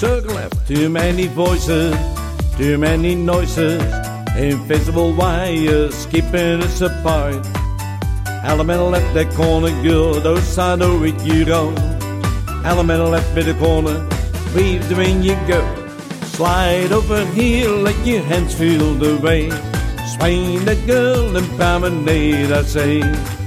Circle left, too many voices, too many noises, invisible wires keeping us apart. Elemental left that corner, good, outside of it you go. Elemental left bit of corner, weave the when you go. Slide over here, let your hands feel the way. Swing that girl and promenade, I say.